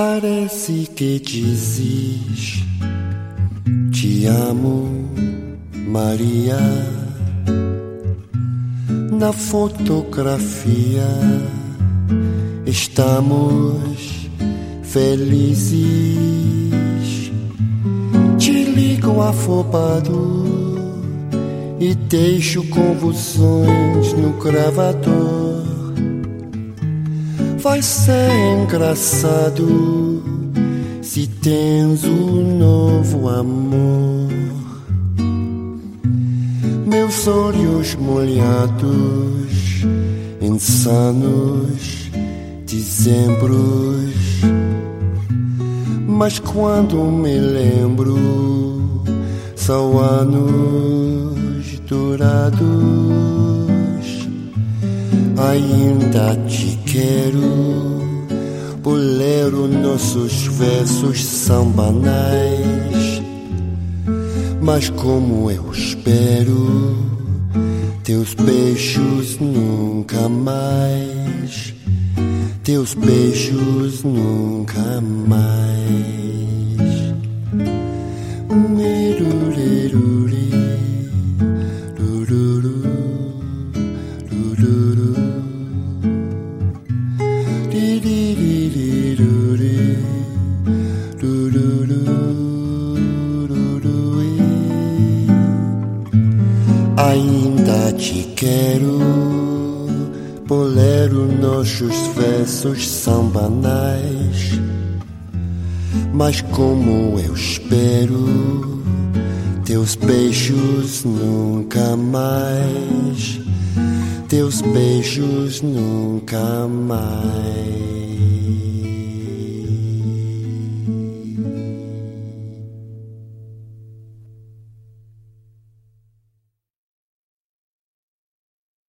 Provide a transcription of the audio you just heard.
Parece que dizes te amo, Maria. Na fotografia estamos felizes. Te ligo afobado e deixo convulsões no gravador. Vai ser engraçado se tens um novo amor. Meus olhos molhados, insanos, dezembros. Mas quando me lembro, são anos dourados. Ainda te quero, bolero, nossos versos são banais. Mas como eu espero, teus beijos nunca mais, teus beijos nunca mais. Ainda te quero, bolero, nossos versos são banais. Mas como eu espero, teus beijos nunca mais, teus beijos nunca mais.